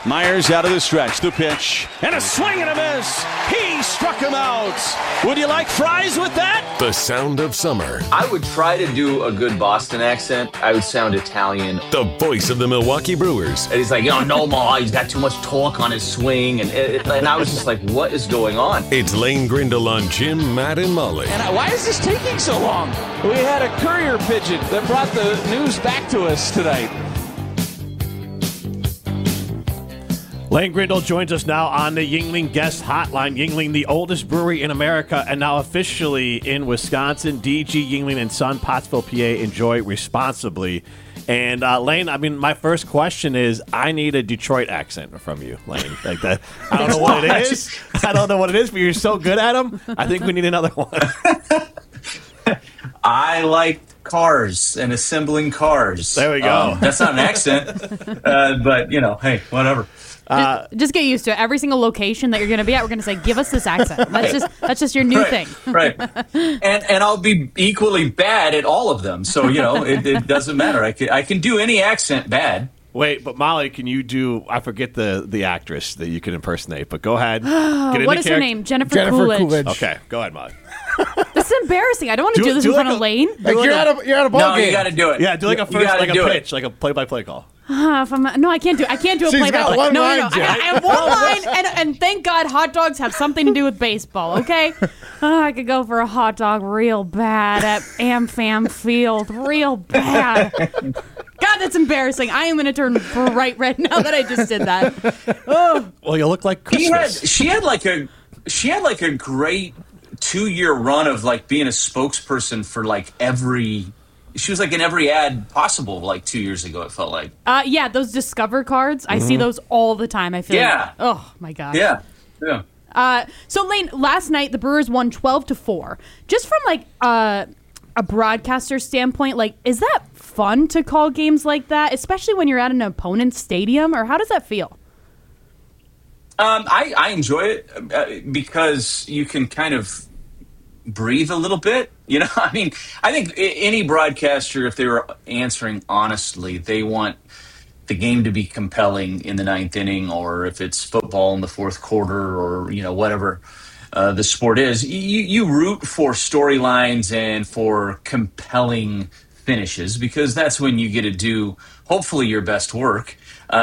Myers out of the stretch, the pitch, and a swing and a miss. He struck him out. Would you like fries with that? The sound of summer. I would try to do a good Boston accent. I would sound Italian. The voice of the Milwaukee Brewers. And he's like, no more. He's got too much torque on his swing. And I was just like, what is going on? It's Lane Grindle on Jim, Matt, and Molly. And why is this taking so long? We had a courier pigeon that brought the news back to us tonight. Lane Grindle joins us now on the Yuengling Guest Hotline. Yuengling, the oldest brewery in America and now officially in Wisconsin. DG Yuengling and Son, Pottsville, PA. Enjoy responsibly. And Lane, I mean, my first question is, I need a Detroit accent from you, Lane. Like that. I don't know what it is. I don't know what it is, but you're so good at them. I think we need another one. I like cars and assembling cars. There we go. That's not an accent, but hey, whatever. Just get used to it. Every single location that you're going to be at, we're going to say, give us this accent. That's just your new thing. Right. And I'll be equally bad at all of them. So, it doesn't matter. I can do any accent bad. Wait, but Molly, can you do, I forget the actress that you can impersonate, but go ahead. What is her name? Jennifer Coolidge. Okay, go ahead, Molly. This is embarrassing. I don't want to do this in front of Lane. Like you're at a ball game. You got to do it. Yeah, do like a first, like a pitch, like a play-by-play call. No, I can't do. I can't do a play-by-play. No. I have one line, and thank God hot dogs have something to do with baseball. Okay, I could go for a hot dog real bad at AmFam Field, real bad. God, that's embarrassing. I am going to turn bright red now that I just did that. Oh. Well, you look like Christmas. She had like a great 2-year run of like being a spokesperson for like she was like in every ad possible like 2 years ago, it felt like. Yeah, those Discover cards. I see those all the time. I feel like, oh my gosh. Yeah. So Lane, last night the Brewers won 12-4. Just from like a broadcaster standpoint, like, is that fun to call games like that, especially when you're at an opponent's stadium, or how does that feel? I enjoy it because you can kind of breathe a little bit. I mean, I think any broadcaster, if they were answering honestly, they want the game to be compelling in the ninth inning, or if it's football in the fourth quarter, or whatever the sport is. You root for storylines and for compelling finishes, because that's when you get to do hopefully your best work,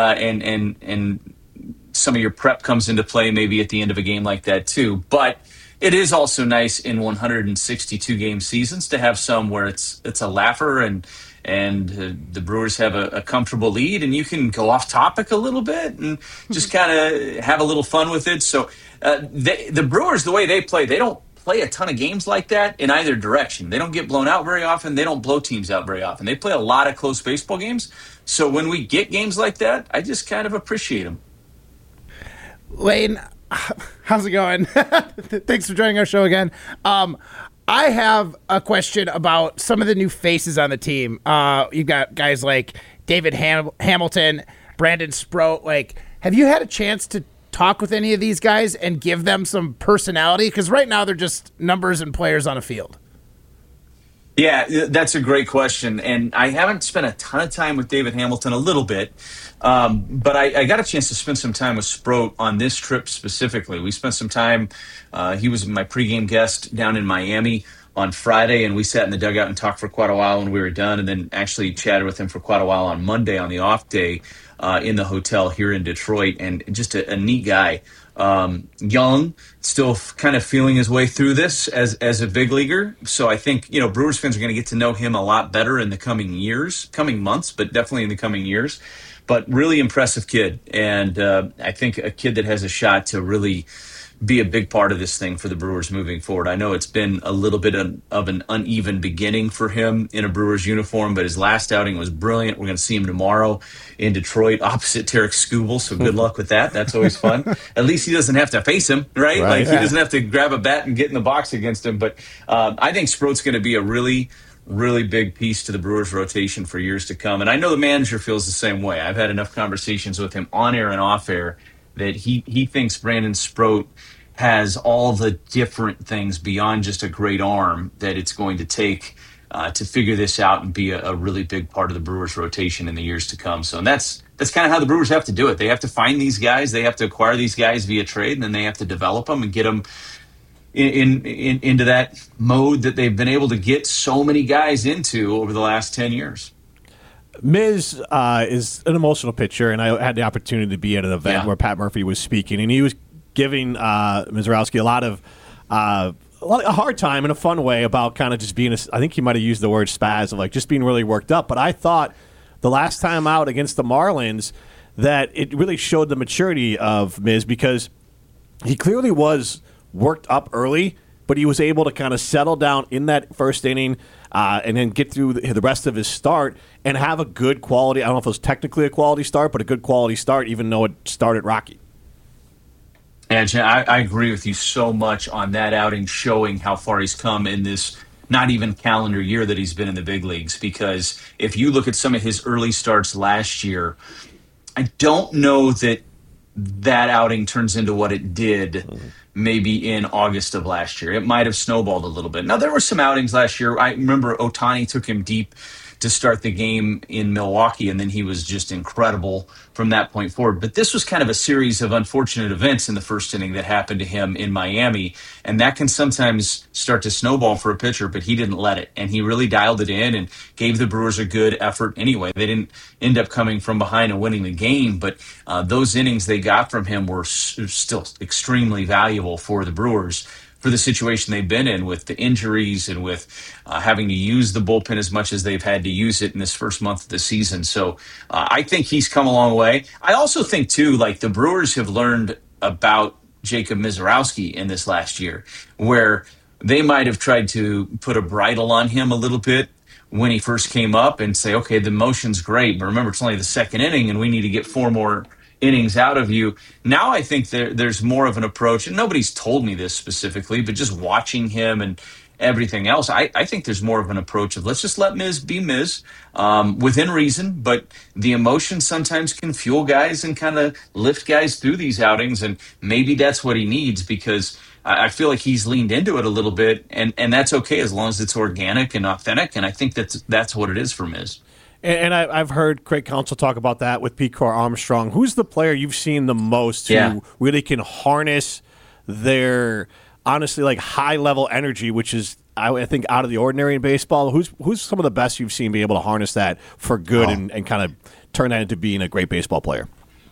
and some of your prep comes into play maybe at the end of a game like that too. But it is also nice in 162 game seasons to have some where it's a laugher, and the Brewers have a comfortable lead, and you can go off topic a little bit and just kind of have a little fun with it. So the Brewers, the way they don't play a ton of games like that in either direction. They don't get blown out very often. They don't blow teams out very often. They play a lot of close baseball games. So when we get games like that, I just kind of appreciate them. Lane, how's it going? Thanks for joining our show again. I have a question about some of the new faces on the team. You've got guys like David Hamilton, Brandon Sproat. Like, have you had a chance to talk with any of these guys and give them some personality? Because right now they're just numbers and players on a field. Yeah, that's a great question. And I haven't spent a ton of time with David Hamilton, a little bit. But I got a chance to spend some time with Sproat on this trip specifically. We spent some time, he was my pregame guest down in Miami on Friday, and we sat in the dugout and talked for quite a while when we were done, and then actually chatted with him for quite a while on Monday on the off day in the hotel here in Detroit. And just a neat guy. Young, still kind of feeling his way through this as a big leaguer. So I think, Brewers fans are going to get to know him a lot better in the coming months, but definitely in the coming years. But really impressive kid. And I think a kid that has a shot to really be a big part of this thing for the Brewers moving forward. I know it's been a little bit of an uneven beginning for him in a Brewers uniform, but his last outing was brilliant. We're going to see him tomorrow in Detroit opposite Tarek Skubal, so good luck with that. That's always fun. At least he doesn't have to face him, right? He doesn't have to grab a bat and get in the box against him. But I think Sproat's going to be a really big piece to the Brewers rotation for years to come. And I know the manager feels the same way. I've had enough conversations with him on air and off air that he thinks Brandon Sproat has all the different things beyond just a great arm that it's going to take to figure this out and be a really big part of the Brewers rotation in the years to come. So that's that's kind of how the Brewers have to do it. They have to find these guys, they have to acquire these guys via trade, and then they have to develop them and get them into that mode that they've been able to get so many guys into over the last 10 years. Miz is an emotional pitcher, and I had the opportunity to be at an event where Pat Murphy was speaking, and he was giving Mizorowski a lot of a hard time in a fun way about kind of just being, I think he might have used the word spaz, of like just being really worked up. But I thought the last time out against the Marlins that it really showed the maturity of Miz, because he clearly was worked up early, but he was able to kind of settle down in that first inning and then get through the rest of his start and have a good quality, I don't know if it was technically a quality start, but a good quality start, even though it started rocky. And I agree with you so much on that outing, showing how far he's come in this not even calendar year that he's been in the big leagues. Because if you look at some of his early starts last year, I don't know that outing turns into what it did maybe in August of last year. It might have snowballed a little bit. Now, there were some outings last year. I remember Ohtani took him deep to start the game in Milwaukee, and then he was just incredible from that point forward. But this was kind of a series of unfortunate events in the first inning that happened to him in Miami, and that can sometimes start to snowball for a pitcher, but he didn't let it, and he really dialed it in and gave the Brewers a good effort anyway. They didn't end up coming from behind and winning the game, but those innings they got from him were still extremely valuable for the Brewers, for the situation they've been in with the injuries and with having to use the bullpen as much as they've had to use it in this first month of the season. So I think he's come a long way. I also think, too, like the Brewers have learned about Jacob Mizorowski in this last year, where they might have tried to put a bridle on him a little bit when he first came up and say, okay, the motion's great, but remember, it's only the second inning and we need to get 4 more innings out of you. Now I think there's more of an approach, and nobody's told me this specifically, but just watching him and everything else, I think there's more of an approach of let's just let Miz be Miz within reason, but the emotion sometimes can fuel guys and kind of lift guys through these outings, and maybe that's what he needs, because I feel like he's leaned into it a little bit, and that's okay as long as it's organic and authentic, and I think that's what it is for Miz. And I've heard Craig Counsell talk about that with Pete Crow Armstrong. Who's the player you've seen the most who really can harness their, honestly, like high-level energy, which is, I think, out of the ordinary in baseball? Who's some of the best you've seen be able to harness that for good and kind of turn that into being a great baseball player?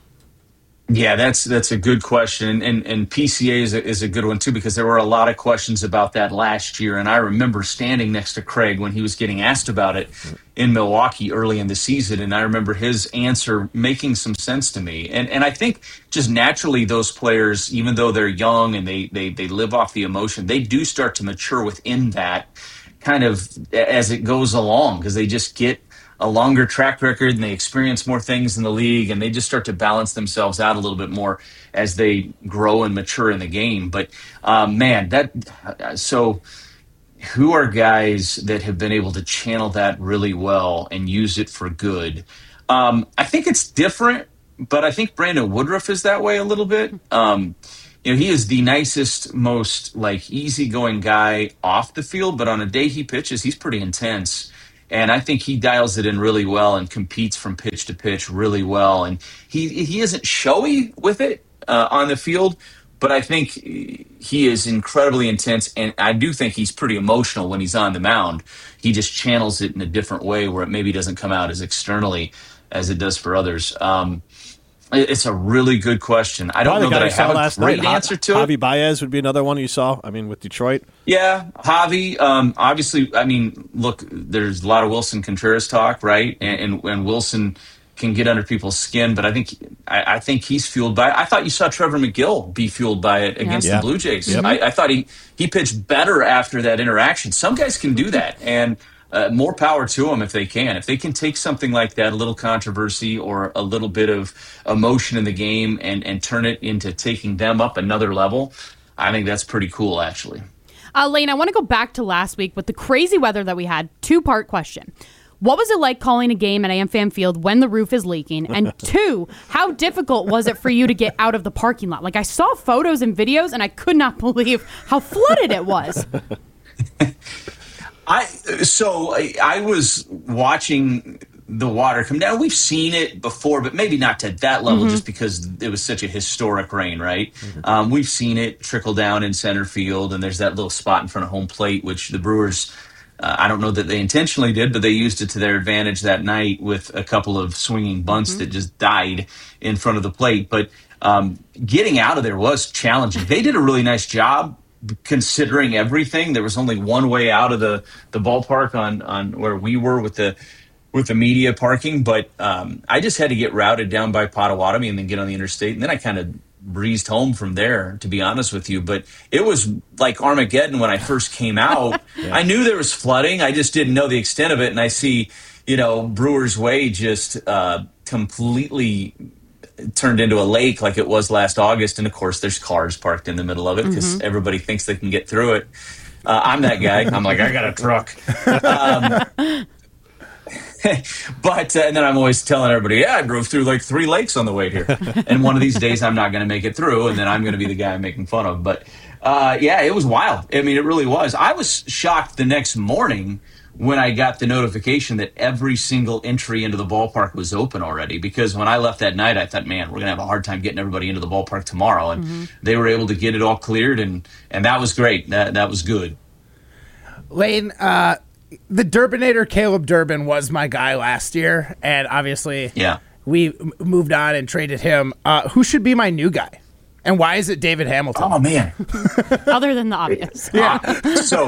Yeah, that's a good question, and PCA is a good one too, because there were a lot of questions about that last year, and I remember standing next to Craig when he was getting asked about it in Milwaukee early in the season, and I remember his answer making some sense to me, and I think just naturally those players, even though they're young and they live off the emotion, they do start to mature within that kind of as it goes along, because they just get a longer track record and they experience more things in the league, and they just start to balance themselves out a little bit more as they grow and mature in the game. But so who are guys that have been able to channel that really well and use it for good? I think it's different, but I think Brandon Woodruff is that way a little bit. He is the nicest, most like easygoing guy off the field, but on a day he pitches, he's pretty intense. And I think he dials it in really well and competes from pitch to pitch really well. And he isn't showy with it on the field, but I think he is incredibly intense. And I do think he's pretty emotional when he's on the mound. He just channels it in a different way where it maybe doesn't come out as externally as it does for others. It's a really good question. I don't know that I have a great answer to it. Javi Baez would be another one you saw, with Detroit. Yeah, Javi. Obviously, look, there's a lot of Wilson Contreras talk, right? And Wilson can get under people's skin, but I think he's fueled by it. I thought you saw Trevor McGill be fueled by it against the Blue Jays. Yep. I thought he pitched better after that interaction. Some guys can do that, and more power to them if they can. If they can take something like that, a little controversy or a little bit of emotion in the game and turn it into taking them up another level, I think that's pretty cool, actually. Lane, I want to go back to last week with the crazy weather that we had. 2-part question. What was it like calling a game at AmFam Field when the roof is leaking? And 2, how difficult was it for you to get out of the parking lot? Like, I saw photos and videos, and I could not believe how flooded it was. I was watching the water come down. We've seen it before, but maybe not to that level, just because it was such a historic rain, right? We've seen it trickle down in center field, and there's that little spot in front of home plate, which the Brewers, I don't know that they intentionally did, but they used it to their advantage that night with a couple of swinging bunts that just died in front of the plate. But getting out of there was challenging. They did a really nice job considering everything. There was only one way out of the ballpark on where we were with the media parking, but I just had to get routed down by Potawatomi and then get on the interstate, and then I kind of breezed home from there, to be honest with you. But it was like Armageddon when I first came out. I knew there was flooding, I just didn't know the extent of it, and I see, Brewers Way just completely turned into a lake like it was last August, and of course there's cars parked in the middle of it because everybody thinks they can get through it. I'm that guy. I'm like, I got a truck. But and then I'm always telling everybody, I drove through like 3 lakes on the way here. And one of these days I'm not going to make it through, and then I'm going to be the guy I'm making fun of. But it was wild. I mean, it really was. I was shocked the next morning when I got the notification that every single entry into the ballpark was open already, because when I left that night, I thought, man, we're going to have a hard time getting everybody into the ballpark tomorrow. And they were able to get it all cleared, and that was great. That was good. Lane, the Durbinator Caleb Durbin was my guy last year, and obviously we moved on and traded him. Who should be my new guy? And why is it David Hamilton? Oh, man. Other than the obvious. So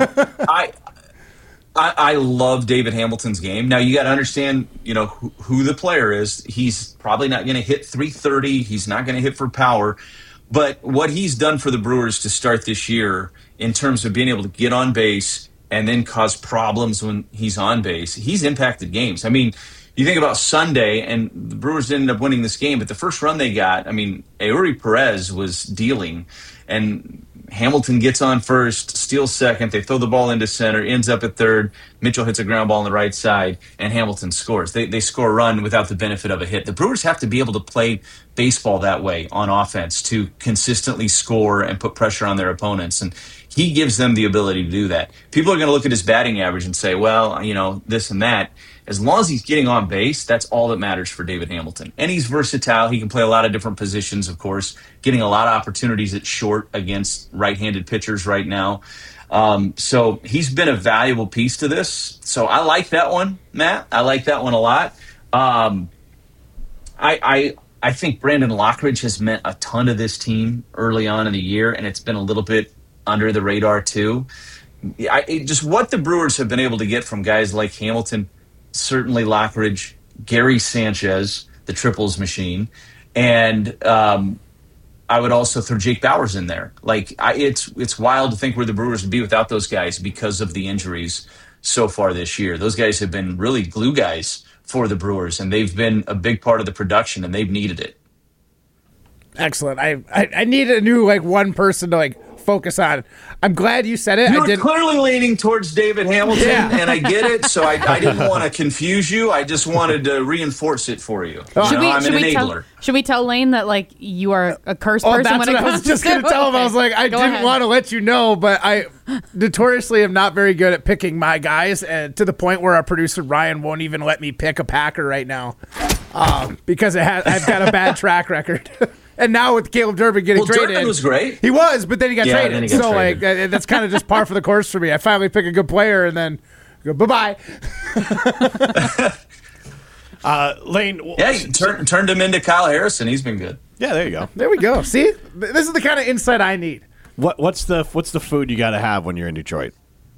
I love David Hamilton's game. Now, you got to understand, who the player is. He's probably not going to hit 330. He's not going to hit for power. But what he's done for the Brewers to start this year in terms of being able to get on base and then cause problems when he's on base, he's impacted games. I mean, you think about Sunday, and the Brewers ended up winning this game, but the first run they got, Eury Perez was dealing, and Hamilton gets on first, steals second, they throw the ball into center, ends up at third, Mitchell hits a ground ball on the right side, and Hamilton scores. They score a run without the benefit of a hit. The Brewers have to be able to play baseball that way on offense to consistently score and put pressure on their opponents, and he gives them the ability to do that. People are going to look at his batting average and say, well, this and that. As long as he's getting on base, that's all that matters for David Hamilton. And he's versatile. He can play a lot of different positions, of course, getting a lot of opportunities at short against right-handed pitchers right now. So he's been a valuable piece to this. So I like that one, Matt. I like that one a lot. I think Brandon Lockridge has meant a ton to this team early on in the year, and it's been a little bit under the radar too. Just what the Brewers have been able to get from guys like Hamilton, certainly Lockridge, Gary Sanchez, the triples machine, and I would also throw Jake Bauers in there. It's wild to think where the Brewers would be without those guys because of the injuries so far this year. Those guys have been really glue guys for the Brewers, and they've been a big part of the production, and they've needed it. Excellent. I need a new one person to focus on. I'm glad you said it. You're clearly leaning towards David Hamilton, and I get it. So I didn't want to confuse you. I just wanted to reinforce it for you. I'm an enabler. Should we tell Lane that you are a cursed person when it comes to I was just going to tell him. I was like, I didn't want to let you know, but I notoriously am not very good at picking my guys, and to the point where our producer Ryan won't even let me pick a Packer right now because I've got a bad track record. And now with Caleb Durbin getting traded. Durbin was great. He was, but then he got traded. Then he got traded. That's kind of just par for the course for me. I finally pick a good player and then go, bye-bye. Lane. He turned him into Kyle Harrison. He's been good. Yeah, there you go. There we go. See? This is the kind of insight I need. What's the food you got to have when you're in Detroit?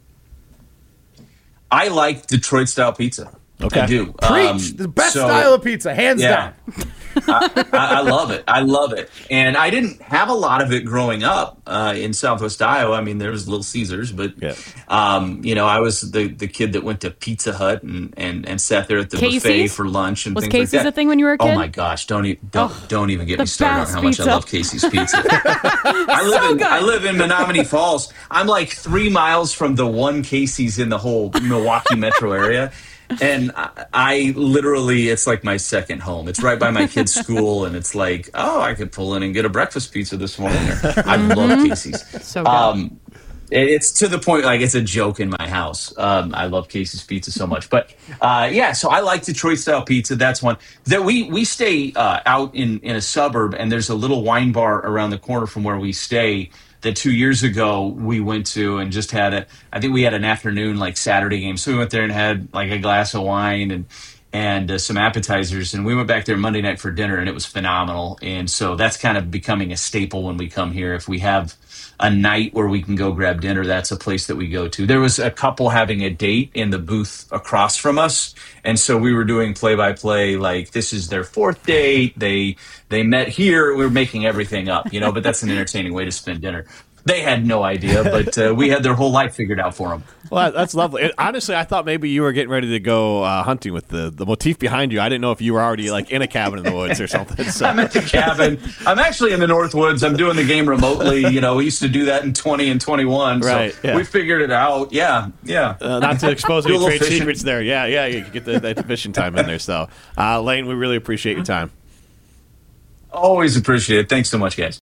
I like Detroit-style pizza. Okay. I do. Preach. The best style of pizza, hands down. I love it. I love it. And I didn't have a lot of it growing up in Southwest Iowa. There was Little Caesars, but I was the kid that went to Pizza Hut and sat there at the buffet for lunch and was things Casey's like that. a thing when you were a kid? Oh my gosh! Don't even get me started on how much I love Casey's pizza. I live in Menominee Falls. I'm like 3 miles from the one Casey's in the whole Milwaukee metro area. And I literally, it's like my second home. It's right by my kid's school, and it's like, I could pull in and get a breakfast pizza this morning. I love Casey's. So good. It's to the point like it's a joke in my house. I love Casey's Pizza so much, but so I like Detroit style pizza. That's one that we stay out in a suburb, and there's a little wine bar around the corner from where we stay. That 2 years ago we went to and just had I think we had an afternoon like Saturday game, so we went there and had like a glass of wine and some appetizers, and we went back there Monday night for dinner, and it was phenomenal. And so that's kind of becoming a staple when we come here. If we have a night where we can go grab dinner, that's a place that we go to. There was a couple having a date in the booth across from us, and so we were doing play-by-play, like this is their fourth date. They met here. We were making everything up, but that's an entertaining way to spend dinner. They had no idea, but we had their whole life figured out for them. Well, that's lovely. Honestly, I thought maybe you were getting ready to go hunting with the motif behind you. I didn't know if you were already like in a cabin in the woods or something. So. I'm at the cabin. I'm actually in the North Woods. I'm doing the game remotely. We used to do that in 20 and 21. Right. So we figured it out. Yeah. Not to expose any trade secrets there. Yeah. You can get that fishing time in there. So, Lane, we really appreciate your time. Always appreciate it. Thanks so much, guys.